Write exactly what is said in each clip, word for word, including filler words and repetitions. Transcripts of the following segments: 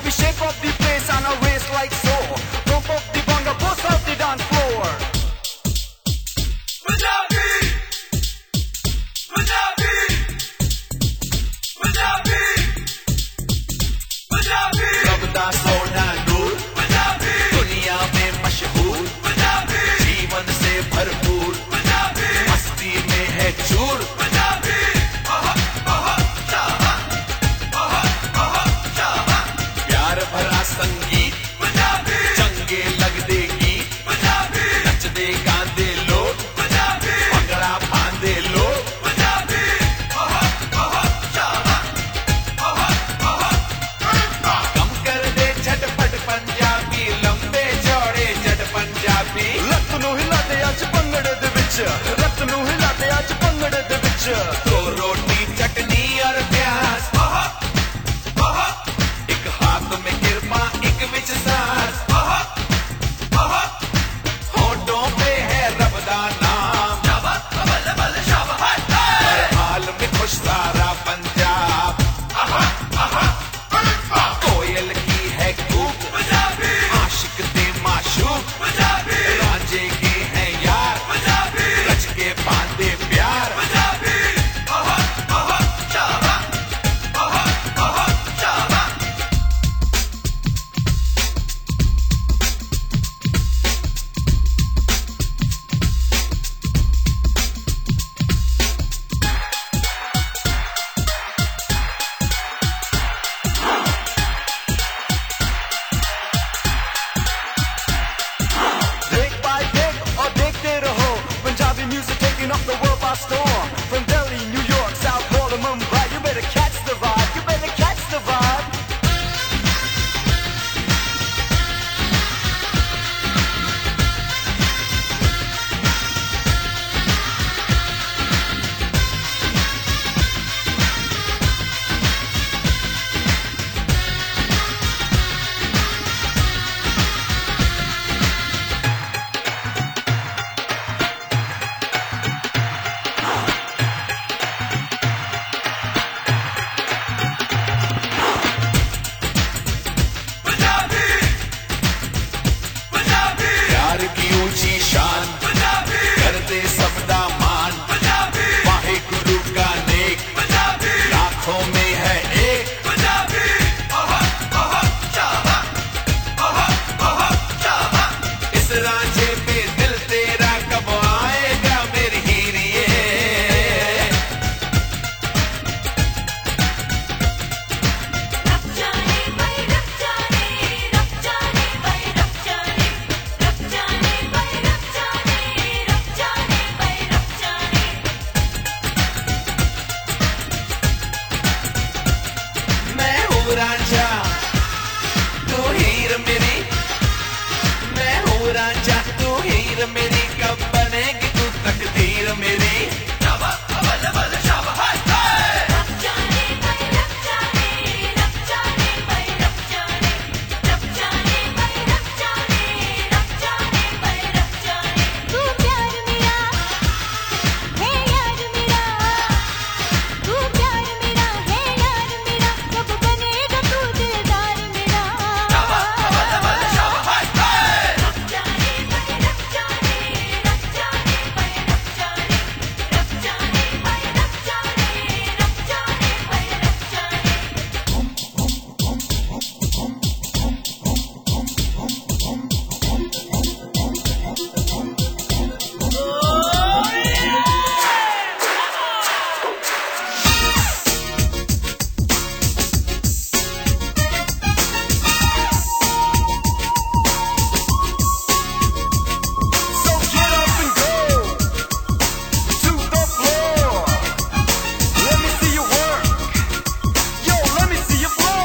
We shake up the place on a race like so. Pump up the bunga, bust out the dance floor. Punjabi, Punjabi, Punjabi, Punjabi. Rabda soda noor, Punjabi. Duniya mein mashhoor, Punjabi. Jeevan se bharpoor, Punjabi. Masti mein hai choor, Punjabi. Aha, aha, shaha, aha, aha, shaha. Pyar bhara sangeet, Punjabi. Change lag de geet, Punjabi. Nach de gaande log, Punjabi. Bhangra baande log, Punjabi. Aha, aha, shaha, aha, aha. Kam kar de jhatpat Punjabi, lambe chaude jat Punjabi. Lat nu hila de aj bhangde de vich, lat nu hila de aj bhangde de vich. Do roti chutney aur pyaz, aha, aha. Ek haath mein kirpa, ek vich saas, aha, aha. Honton pe hai rab da naam, shabat bal bal shabat. Har haal mein khush sara Punjab, aha, aha. कोयल की है कूक, पंजाबी. आशिक दे माशूक, पंजाबी. रांझे के हैं यार, पंजाबी. रच के बांधे प्यार, पंजाबी. आहा, आहा, शाबा, आहा, आहा, शाबा. Break by break और देखते रहो, Punjabi music taking up the world by storm. From Delhi, New York, South Pole, and Mumbai, you better catch the vibe. You better catch the vibe. Punjabi, Punjabi. प्यार की ऊंची शान, Punjabi. करते सबदा मान, Punjabi. Waheguru का नेक, Punjabi. लाखों में है एक, Punjabi. आहा, आहा, शाबा, आहा, आहा, शाबा. इस रांझे पे दिल तेरा कब आएगा मेरी हीरिए. रब जाने भाई रब जाने, रब जाने भाई रब जाने, रब जाने भाई रब जाने, रब जाने भाई रब जाने. मैं हूँ रांझा, तू हीर मेरी. मैं हूँ रांझा, तू हीर मेरी. कब बनेगी तू तकदीर मेरी. शाबा, बल बल शाबा, हाय हाय. रब जाने भाई रब जाने, रब जाने भाई रब जाने, रब जाने भाई रब जाने, रब जाने भाई रब जाने. तू प्यार मेरा है यार मेरा, तू प्यार मेरा है यार मेरा. कब बनेगा तू दिलदार मेरा. शाबा, बल बल शाबा, हाय हाय. रब जाने भाई रब जाने, रब जाने भाई रब जाने, रब जाने भाई रब जाने, रब जाने भाई रब जाने. So get up and go to the floor. Let me see you work. Yo, let me see you flow.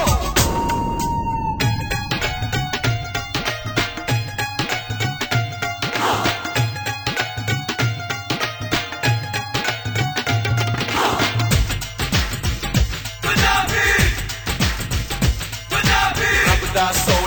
Punjabi, Punjabi. Rabda soda